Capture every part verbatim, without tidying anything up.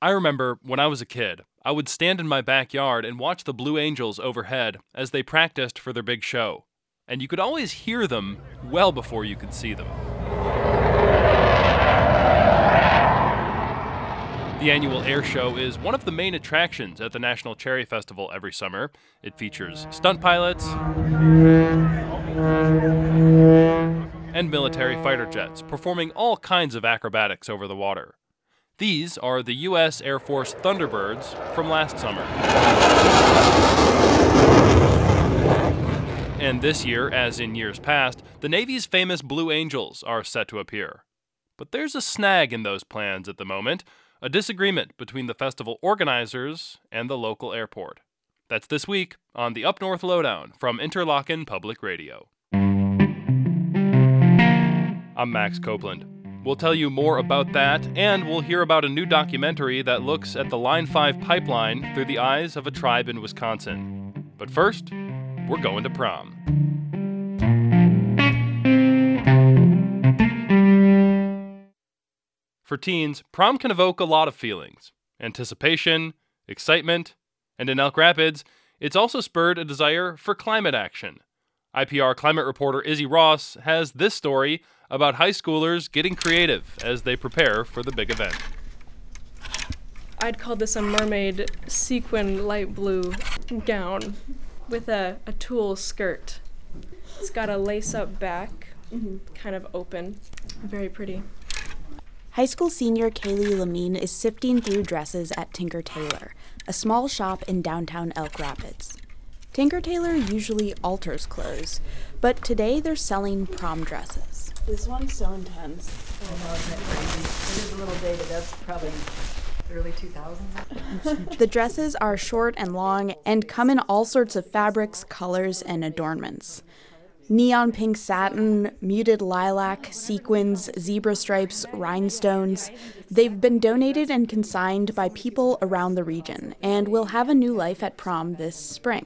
I remember when I was a kid, I would stand in my backyard and watch the Blue Angels overhead as they practiced for their big show. And you could always hear them well before you could see them. The annual air show is one of the main attractions at the National Cherry Festival every summer. It features stunt pilots and military fighter jets performing all kinds of acrobatics over the water. These are the U S Air Force Thunderbirds from last summer. And this year, as in years past, the Navy's famous Blue Angels are set to appear. But there's a snag in those plans at the moment, a disagreement between the festival organizers and the local airport. That's this week on the Up North Lowdown from Interlochen Public Radio. I'm Max Copeland. We'll tell you more about that, and we'll hear about a new documentary that looks at the Line five pipeline through the eyes of a tribe in Wisconsin. But first, we're going to prom. For teens, prom can evoke a lot of feelings: anticipation, excitement, and in Elk Rapids, it's also spurred a desire for climate action. I P R climate reporter Izzy Ross has this story about high schoolers getting creative as they prepare for the big event. I'd call this a mermaid sequin light blue gown with a, a tulle skirt. It's got a lace-up back, mm-hmm. kind of open, very pretty. High school senior Kaylee Lamine is sifting through dresses at Tinker Tailor, a small shop in downtown Elk Rapids. Tinker Tailor usually alters clothes, but today they're selling prom dresses. This one's so intense. I know, isn't it crazy? It is a little dated. That's probably early two thousands. The dresses are short and long and come in all sorts of fabrics, colors, and adornments. Neon pink satin, muted lilac, sequins, zebra stripes, rhinestones. They've been donated and consigned by people around the region and will have a new life at prom this spring.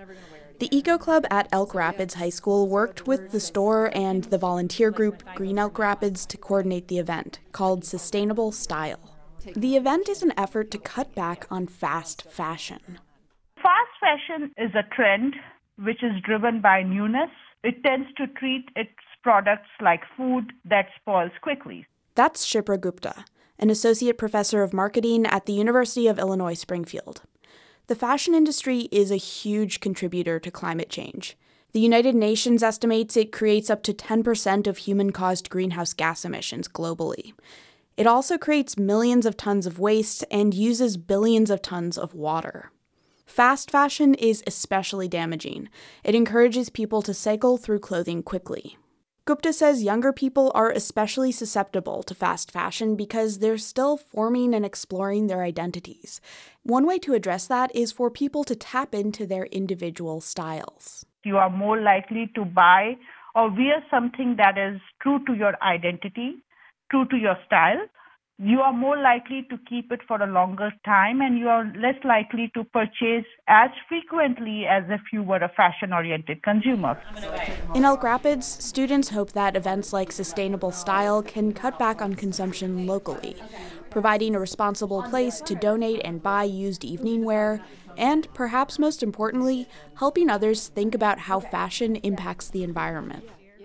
The Eco Club at Elk Rapids High School worked with the store and the volunteer group Green Elk Rapids to coordinate the event, called Sustainable Style. The event is an effort to cut back on fast fashion. Fast fashion is a trend which is driven by newness. It tends to treat its products like food that spoils quickly. That's Shipra Gupta, an associate professor of marketing at the University of Illinois Springfield. The fashion industry is a huge contributor to climate change. The United Nations estimates it creates up to ten percent of human-caused greenhouse gas emissions globally. It also creates millions of tons of waste and uses billions of tons of water. Fast fashion is especially damaging. It encourages people to cycle through clothing quickly. Gupta says younger people are especially susceptible to fast fashion because they're still forming and exploring their identities. One way to address that is for people to tap into their individual styles. You are more likely to buy or wear something that is true to your identity, true to your style. You are more likely to keep it for a longer time, and you are less likely to purchase as frequently as if you were a fashion-oriented consumer. In Elk Rapids, students hope that events like Sustainable Style can cut back on consumption locally, providing a responsible place to donate and buy used evening wear, and perhaps most importantly, helping others think about how fashion impacts the environment.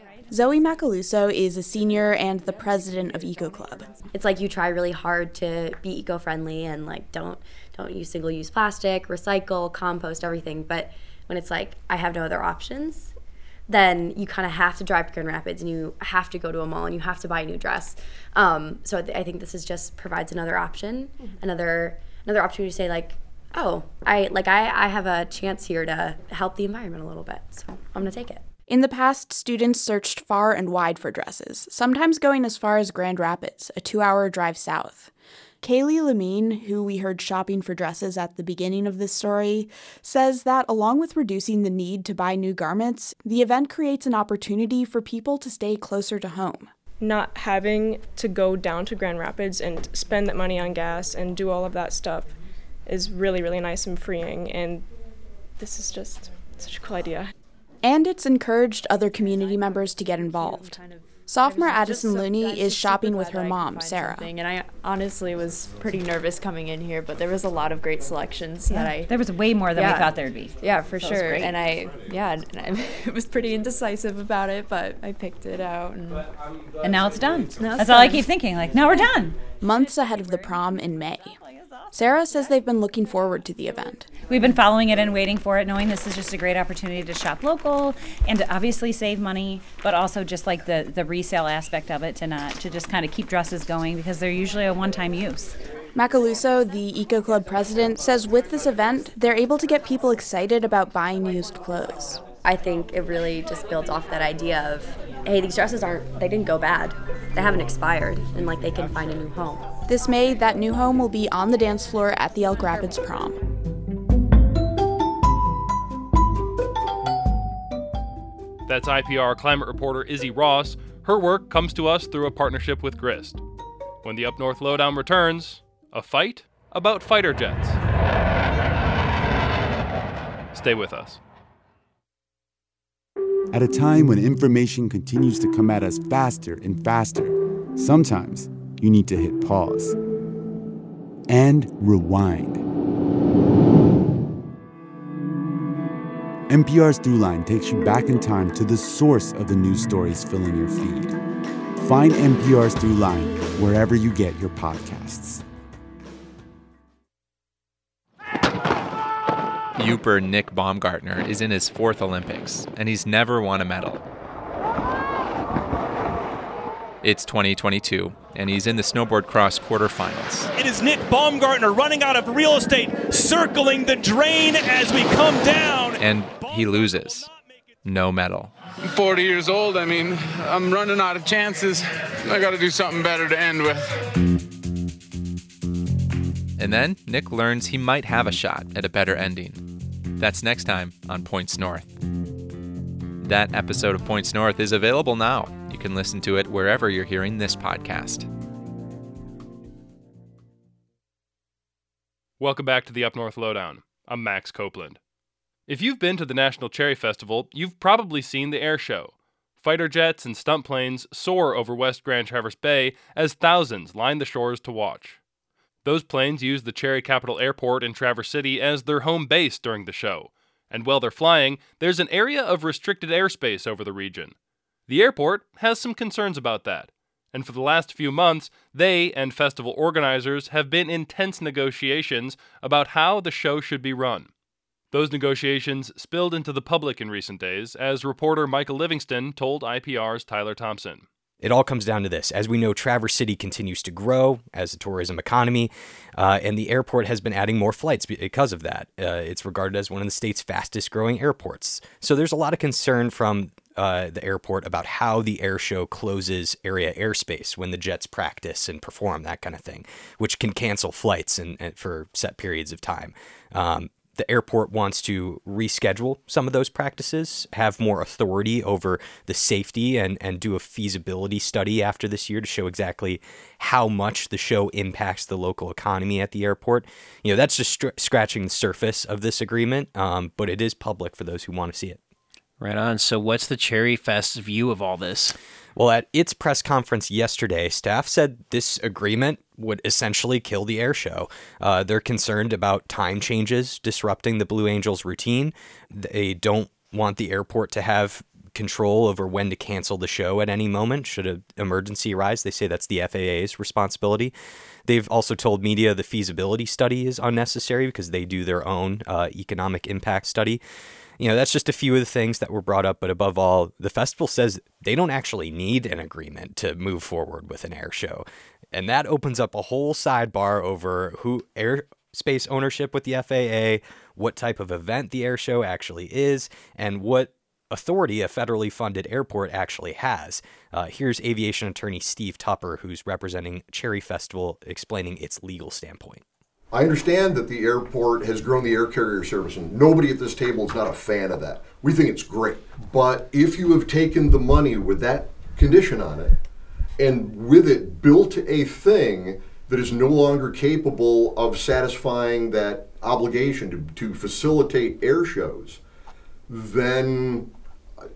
Zoe Macaluso is a senior and the president of Eco Club. It's like you try really hard to be eco-friendly and like don't don't use single-use plastic, recycle, compost, everything. But when it's like I have no other options, then you kind of have to drive to Grand Rapids and you have to go to a mall and you have to buy a new dress. Um, so I, th- I think this is just provides another option, mm-hmm. another another opportunity to say like, oh, I like I, I have a chance here to help the environment a little bit. So I'm gonna take it. In the past, students searched far and wide for dresses, sometimes going as far as Grand Rapids, a two-hour drive south. Kaylee Lamine, who we heard shopping for dresses at the beginning of this story, says that along with reducing the need to buy new garments, the event creates an opportunity for people to stay closer to home. Not having to go down to Grand Rapids and spend that money on gas and do all of that stuff is really, really nice and freeing, and this is just such a cool idea. And it's encouraged other community members to get involved. Sophomore Addison so- Looney I'm is just shopping super with glad her that I could mom, find Sarah. something. And I honestly was pretty nervous coming in here, but there was a lot of great selections that I. There was way more than Yeah. we thought there'd be. Yeah, for So it was sure. great. And I, yeah, and I it was pretty indecisive about it, but I picked it out. And And now it's done. Now it's That's all I done. keep thinking. Like, now we're done. Months ahead of the prom in May. Sarah says they've been looking forward to the event. We've been following it and waiting for it, knowing this is just a great opportunity to shop local and to obviously save money, but also just like the, the resale aspect of it to not to just kind of keep dresses going because they're usually a one-time use. Macaluso, the Eco Club president, says with this event, they're able to get people excited about buying used clothes. I think it really just builds off that idea of, hey, these dresses aren't, they didn't go bad. They haven't expired, and like they can find a new home. This May, that new home will be on the dance floor at the Elk Rapids prom. That's I P R climate reporter Izzy Ross. Her work comes to us through a partnership with Grist. When the Up North Lowdown returns, a fight about fighter jets. Stay with us. At a time when information continues to come at us faster and faster, sometimes you need to hit pause and rewind. N P R's Throughline takes you back in time to the source of the news stories filling your feed. Find N P R's Throughline wherever you get your podcasts. Youper Nick Baumgartner is in his fourth Olympics, and he's never won a medal. It's twenty twenty-two, and he's in the snowboard cross quarterfinals. It is Nick Baumgartner running out of real estate, circling the drain as we come down. And he loses. No medal. I'm forty years old. I mean, I'm running out of chances. I got to do something better to end with. And then Nick learns he might have a shot at a better ending. That's next time on Points North. That episode of Points North is available now. You can listen to it wherever you're hearing this podcast. Welcome back to the Up North Lowdown. I'm Max Copeland. If you've been to the National Cherry Festival, you've probably seen the air show. Fighter jets and stunt planes soar over West Grand Traverse Bay as thousands line the shores to watch. Those planes use the Cherry Capital Airport in Traverse City as their home base during the show, and while they're flying, there's an area of restricted airspace over the region. The airport has some concerns about that, and for the last few months, they and festival organizers have been in tense negotiations about how the show should be run. Those negotiations spilled into the public in recent days, as reporter Michael Livingston told I P R's Tyler Thompson. It all comes down to this. As we know, Traverse City continues to grow as a tourism economy, uh, and the airport has been adding more flights because of that. Uh, it's regarded as one of the state's fastest growing airports. So there's a lot of concern from uh, the airport about how the air show closes area airspace when the jets practice and perform, that kind of thing, which can cancel flights and, and for set periods of time. Um, The airport wants to reschedule some of those practices, have more authority over the safety, and, and do a feasibility study after this year to show exactly how much the show impacts the local economy at the airport. You know, that's just str- scratching the surface of this agreement, um, but it is public for those who want to see it. Right on. So what's the Cherry Fest's view of all this? Well, at its press conference yesterday, staff said this agreement would essentially kill the air show. Uh, they're concerned about time changes disrupting the Blue Angels routine. They don't want the airport to have control over when to cancel the show at any moment should an emergency arise. They say that's the F A A's responsibility. They've also told media the feasibility study is unnecessary because they do their own uh, economic impact study. You know, that's just a few of the things that were brought up, but above all, the festival says they don't actually need an agreement to move forward with an air show. And that opens up a whole sidebar over who airspace ownership with the F A A, what type of event the air show actually is, and what authority a federally funded airport actually has. Uh, here's aviation attorney Steve Tupper, who's representing Cherry Festival, explaining its legal standpoint. I understand that the airport has grown the air carrier service, and nobody at this table is not a fan of that. We think it's great. But if you have taken the money with that condition on it, and with it built a thing that is no longer capable of satisfying that obligation to, to facilitate air shows, then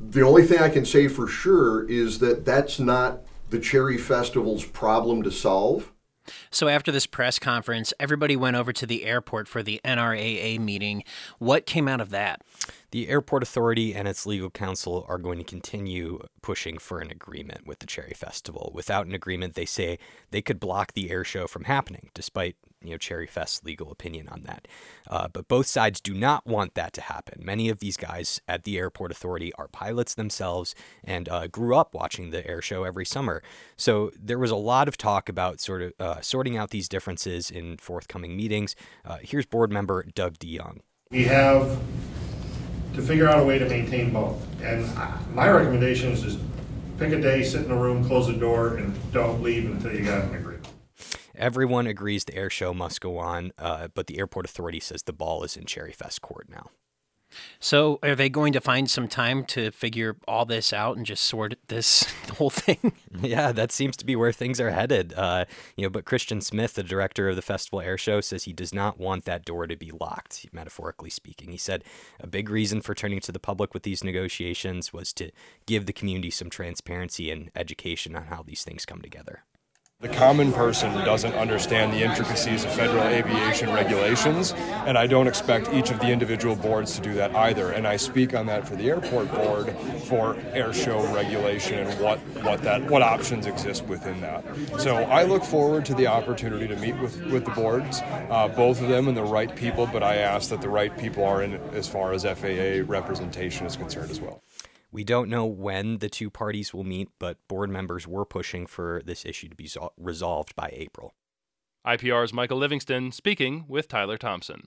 The only thing I can say for sure is that that's not the Cherry Festival's problem to solve. So after this press conference, everybody went over to the airport for the N R A A meeting. What came out of that? The airport authority and its legal counsel are going to continue pushing for an agreement with the Cherry Festival. Without an agreement, they say they could block the air show from happening, despite you know Cherry Fest's legal opinion on that. Uh, but both sides do not want that to happen. Many of these guys at the airport authority are pilots themselves and uh, grew up watching the air show every summer. So there was a lot of talk about sort of uh, sorting out these differences in forthcoming meetings. Uh, here's board member Doug DeYoung. We have to figure out a way to maintain both. And my recommendation is just pick a day, sit in a room, close the door, and don't leave until you got an agreement. Everyone agrees the air show must go on, uh, but the airport authority says the ball is in Cherry Fest court now. So are they going to find some time to figure all this out and just sort this whole thing? Yeah, that seems to be where things are headed. Uh, you know, but Christian Smith, the director of the Festival Air Show, says he does not want that door to be locked, metaphorically speaking. He said a big reason for turning to the public with these negotiations was to give the community some transparency and education on how these things come together. The common person doesn't understand the intricacies of federal aviation regulations, and I don't expect each of the individual boards to do that either. And I speak on that for the airport board for air show regulation and what, what that what options exist within that. So I look forward to the opportunity to meet with, with the boards, uh, both of them and the right people, but I ask that the right people are in as far as F A A representation is concerned as well. We don't know when the two parties will meet, but board members were pushing for this issue to be so- resolved by April. I P R's Michael Livingston speaking with Tyler Thompson.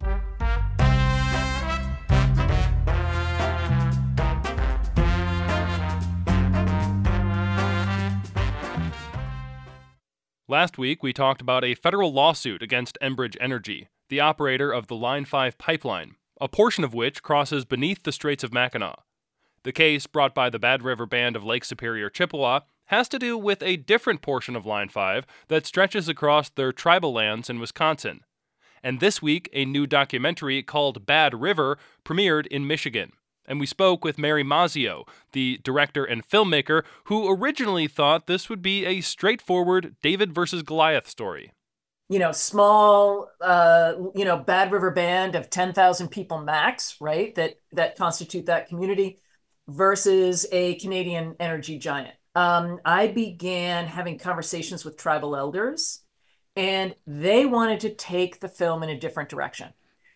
Last week, we talked about a federal lawsuit against Enbridge Energy, the operator of the Line five pipeline, a portion of which crosses beneath the Straits of Mackinac. The case, brought by the Bad River Band of Lake Superior, Chippewa, has to do with a different portion of Line five that stretches across their tribal lands in Wisconsin. And this week, a new documentary called Bad River premiered in Michigan. And we spoke with Mary Mazzio, the director and filmmaker, who originally thought this would be a straightforward David versus Goliath story. You know, small, uh, you know, Bad River Band of ten thousand people max, right, that, that constitute that community, versus a Canadian energy giant. Um, I began having conversations with tribal elders, and they wanted to take the film in a different direction.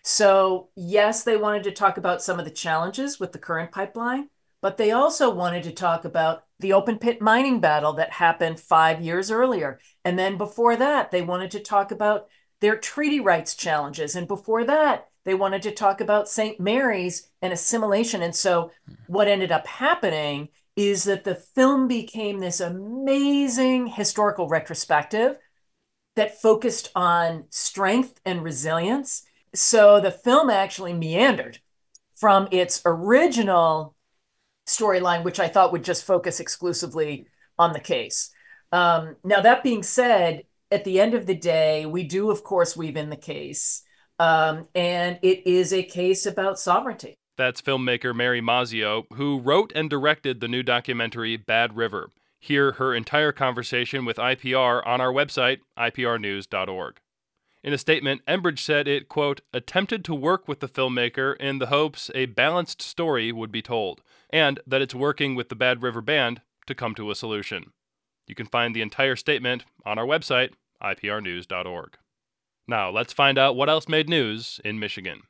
So yes, they wanted to talk about some of the challenges with the current pipeline, but they also wanted to talk about the open pit mining battle that happened five years earlier. And then before that, they wanted to talk about their treaty rights challenges. And before that, they wanted to talk about Saint Mary's and assimilation. And so what ended up happening is that the film became this amazing historical retrospective that focused on strength and resilience. So the film actually meandered from its original storyline, which I thought would just focus exclusively on the case. Um, now, that being said, at the end of the day, we do, of course, weave in the case. Um, and it is a case about sovereignty. That's filmmaker Mary Mazzio, who wrote and directed the new documentary Bad River. Hear her entire conversation with I P R on our website, I P R news dot org. In a statement, Enbridge said it, quote, attempted to work with the filmmaker in the hopes a balanced story would be told, and that it's working with the Bad River Band to come to a solution. You can find the entire statement on our website, I P R news dot org. Now, let's find out what else made news in Michigan.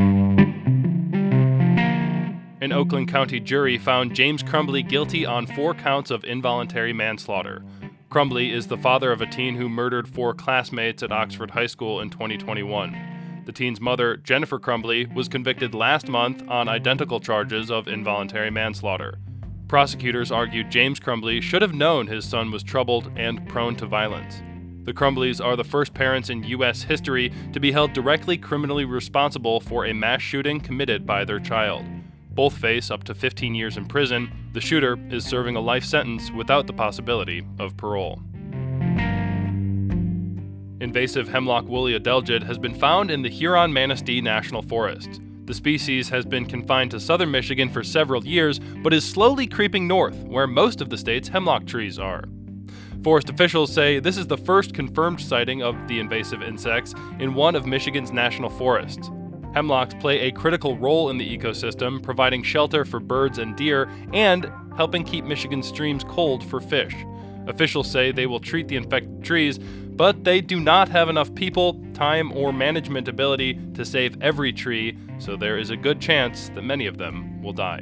An Oakland County jury found James Crumbley guilty on four counts of involuntary manslaughter. Crumbley is the father of a teen who murdered four classmates at Oxford High School in twenty twenty-one. The teen's mother, Jennifer Crumbley, was convicted last month on identical charges of involuntary manslaughter. Prosecutors argued James Crumbley should have known his son was troubled and prone to violence. The Crumbleys are the first parents in U S history to be held directly criminally responsible for a mass shooting committed by their child. Both face up to fifteen years in prison. The shooter is serving a life sentence without the possibility of parole. Invasive hemlock woolly adelgid has been found in the Huron-Manistee National Forest. The species has been confined to southern Michigan for several years, but is slowly creeping north, where most of the state's hemlock trees are. Forest officials say this is the first confirmed sighting of the invasive insects in one of Michigan's national forests. Hemlocks play a critical role in the ecosystem, providing shelter for birds and deer and helping keep Michigan's streams cold for fish. Officials say they will treat the infected trees, but they do not have enough people, time, or management ability to save every tree, so there is a good chance that many of them will die.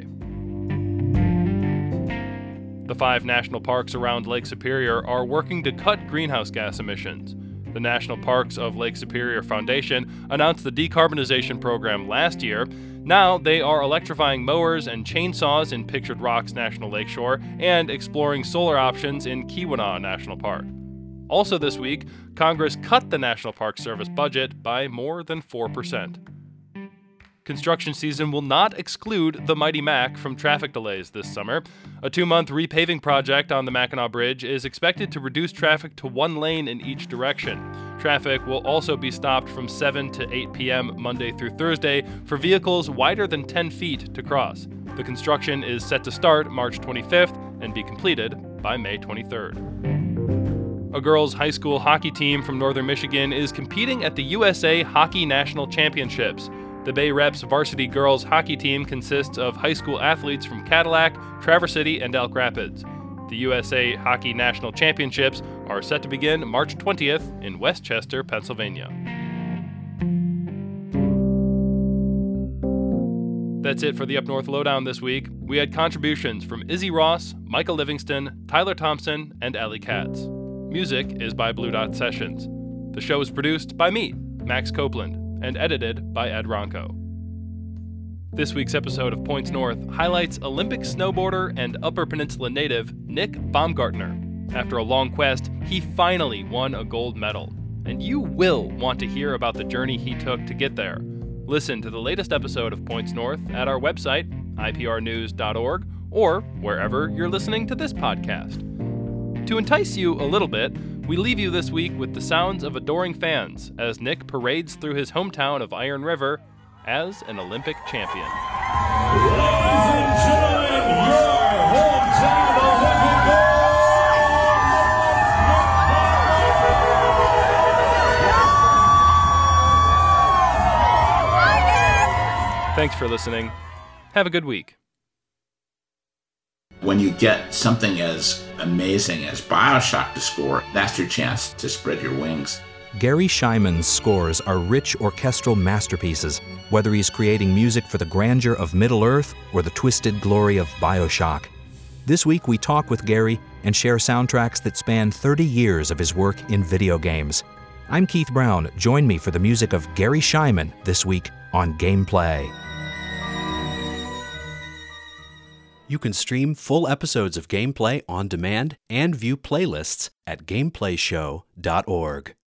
The five national parks around Lake Superior are working to cut greenhouse gas emissions. The National Parks of Lake Superior Foundation announced the decarbonization program last year. Now they are electrifying mowers and chainsaws in Pictured Rocks National Lakeshore and exploring solar options in Keweenaw National Park. Also this week, Congress cut the National Park Service budget by more than four percent. Construction season will not exclude the Mighty Mac from traffic delays this summer. A two-month repaving project on the Mackinac Bridge is expected to reduce traffic to one lane in each direction. Traffic will also be stopped from seven to eight p.m. Monday through Thursday for vehicles wider than ten feet to cross. The construction is set to start March twenty-fifth and be completed by May twenty-third. A girls' high school hockey team from northern Michigan is competing at the U S A Hockey National Championships. The Bay Reps varsity girls hockey team consists of high school athletes from Cadillac, Traverse City, and Elk Rapids. The U S A Hockey National Championships are set to begin March twentieth in West Chester, Pennsylvania. That's it for the Up North Lowdown this week. We had contributions from Izzy Ross, Michael Livingston, Tyler Thompson, and Allie Katz. Music is by Blue Dot Sessions. The show is produced by me, Max Copeland, and edited by Ed Ronco. This week's episode of Points North highlights Olympic snowboarder and Upper Peninsula native Nick Baumgartner. After a long quest, he finally won a gold medal, and you will want to hear about the journey he took to get there. Listen to the latest episode of Points North at our website, I P R news dot org, or wherever you're listening to this podcast. To entice you a little bit, we leave you this week with the sounds of adoring fans as Nick parades through his hometown of Iron River as an Olympic champion. Ladies and gentlemen, your hometown Olympic gold! Thanks for listening. Have a good week. When you get something as amazing as BioShock to score, that's your chance to spread your wings. Gary Shyman's scores are rich orchestral masterpieces, whether he's creating music for the grandeur of Middle-earth or the twisted glory of BioShock. This week we talk with Gary and share soundtracks that span thirty years of his work in video games. I'm Keith Brown. Join me for the music of Gary Shyman this week on Gameplay. You can stream full episodes of Gameplay on demand and view playlists at gameplay show dot org.